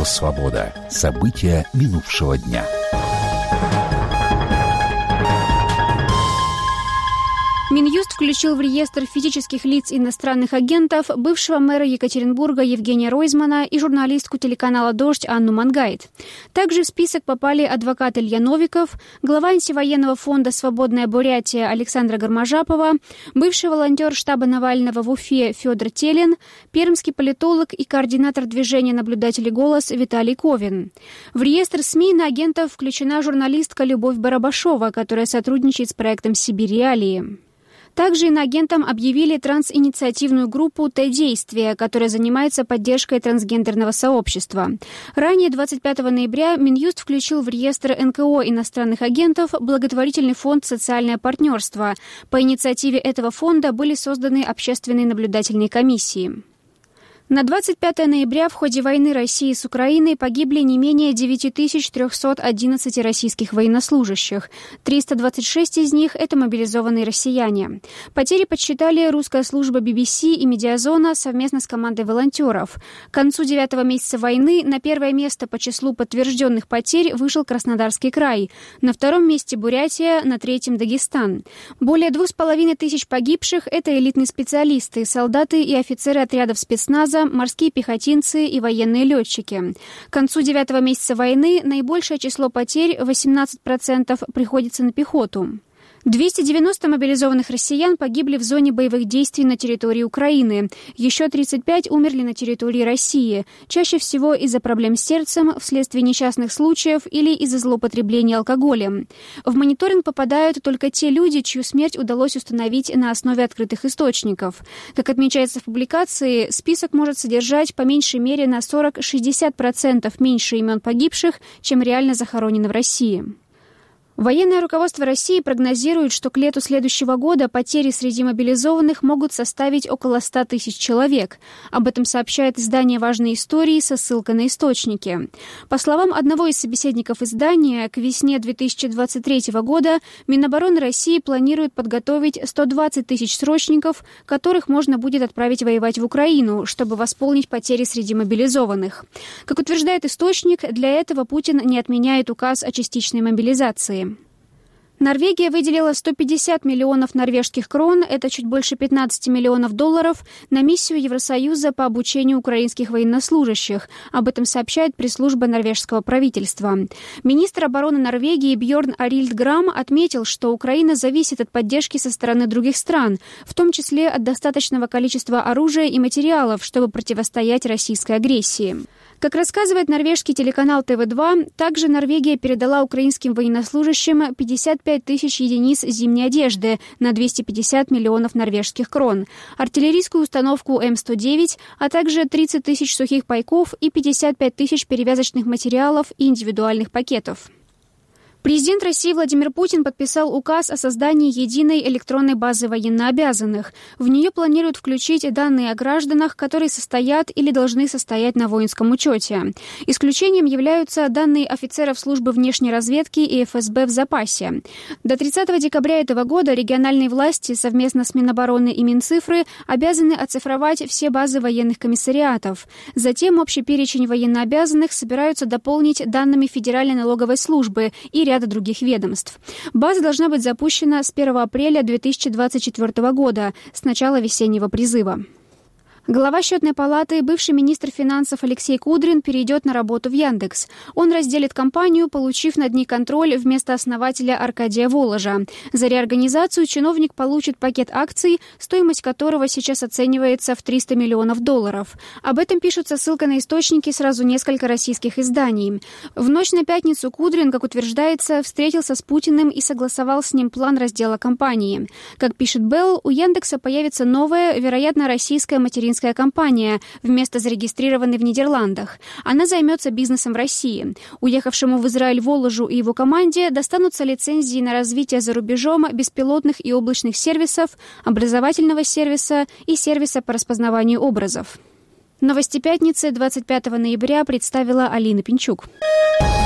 Радио «Свобода». События минувшего дня. Минюст включил в реестр физических лиц иностранных агентов бывшего мэра Екатеринбурга Евгения Ройзмана и журналистку телеканала «Дождь» Анну Мангайт. Также в список попали адвокат Илья Новиков, глава антивоенного фонда «Свободная Бурятия» Александра Гармажапова, бывший волонтер штаба Навального в Уфе Федор Телин, пермский политолог и координатор движения «Наблюдатели голос» Виталий Ковин. В реестр СМИ на агентов включена журналистка Любовь Барабашова, которая сотрудничает с проектом «Сибирь-Реалии». Также иноагентам объявили трансинициативную группу «Т-действие», которая занимается поддержкой трансгендерного сообщества. Ранее, 25 ноября, Минюст включил в реестр НКО иностранных агентов благотворительный фонд «Социальное партнерство». По инициативе этого фонда были созданы общественные наблюдательные комиссии. На 25 ноября в ходе войны России с Украиной погибли не менее 9311 российских военнослужащих. 326 из них – это мобилизованные россияне. Потери подсчитали русская служба BBC и Медиазона совместно с командой волонтеров. К концу 9-го месяца войны на первое место по числу подтвержденных потерь вышел Краснодарский край. На втором месте Бурятия, на третьем – Дагестан. Более 2500 погибших – это элитные специалисты, солдаты и офицеры отрядов спецназа, морские пехотинцы и военные летчики. К концу 9-го месяца войны наибольшее число потерь, 18%, приходится на пехоту. 290 мобилизованных россиян погибли в зоне боевых действий на территории Украины. Еще 35 умерли на территории России. Чаще всего из-за проблем с сердцем, вследствие несчастных случаев или из-за злоупотребления алкоголем. В мониторинг попадают только те люди, чью смерть удалось установить на основе открытых источников. Как отмечается в публикации, список может содержать по меньшей мере на 40-60% меньше имен погибших, чем реально захоронено в России. Военное руководство России прогнозирует, что к лету следующего года потери среди мобилизованных могут составить около 100 тысяч человек. Об этом сообщает издание «Важные истории» со ссылкой на источники. По словам одного из собеседников издания, к весне 2023 года Минобороны России планирует подготовить 120 тысяч срочников, которых можно будет отправить воевать в Украину, чтобы восполнить потери среди мобилизованных. Как утверждает источник, для этого Путин не отменяет указ о частичной мобилизации. Норвегия выделила 150 миллионов норвежских крон, это чуть больше 15 миллионов долларов, на миссию Евросоюза по обучению украинских военнослужащих. Об этом сообщает пресс-служба норвежского правительства. Министр обороны Норвегии Бьорн Арильд Грам отметил, что Украина зависит от поддержки со стороны других стран, в том числе от достаточного количества оружия и материалов, чтобы противостоять российской агрессии. Как рассказывает норвежский телеканал ТВ2, также Норвегия передала украинским военнослужащим 55 тысяч единиц зимней одежды на 250 миллионов норвежских крон, артиллерийскую установку М109, а также 30 тысяч сухих пайков и 55 тысяч перевязочных материалов и индивидуальных пакетов. Президент России Владимир Путин подписал указ о создании единой электронной базы военнообязанных. В нее планируют включить данные о гражданах, которые состоят или должны состоять на воинском учете. Исключением являются данные офицеров службы внешней разведки и ФСБ в запасе. До 30 декабря этого года региональные власти совместно с Минобороны и Минцифры обязаны оцифровать все базы военных комиссариатов. Затем общий перечень военнообязанных собираются дополнить данными Федеральной налоговой службы и ряда других ведомств. База должна быть запущена с 1 апреля 2024 года, с начала весеннего призыва. Глава Счетной палаты, бывший министр финансов Алексей Кудрин перейдет на работу в Яндекс. Он разделит компанию, получив над ней контроль вместо основателя Аркадия Воложа. За реорганизацию чиновник получит пакет акций, стоимость которого сейчас оценивается в $300 миллионов. Об этом пишут со ссылкой на источники сразу несколько российских изданий. В ночь на пятницу Кудрин, как утверждается, встретился с Путиным и согласовал с ним план раздела компании. Как пишет Белл, у Яндекса появится новая, вероятно, российская материнская компания, вместо зарегистрированной в Нидерландах. Она займется бизнесом в России. Уехавшему в Израиль Воложу и его команде достанутся лицензии на развитие за рубежом беспилотных и облачных сервисов, образовательного сервиса и сервиса по распознаванию образов. Новости пятницы 25 ноября представила Алина Пинчук.